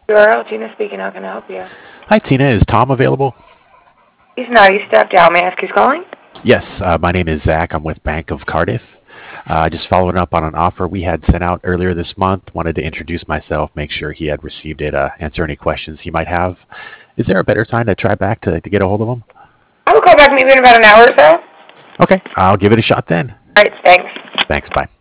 URL, Tina speaking. How can I help you? Hi, Tina. Is Tom available? He's not. He stepped out. May I ask who's calling? Yes, my name is Zach. I'm with Bank of Cardiff. Just following up on an offer we had sent out earlier this month. Wanted to introduce myself, make sure he had received it, answer any questions he might have. Is there a better time to try back to get a hold of him? I will call back maybe in about an hour or so. Okay, I'll give it a shot then. All right, thanks. Thanks, bye.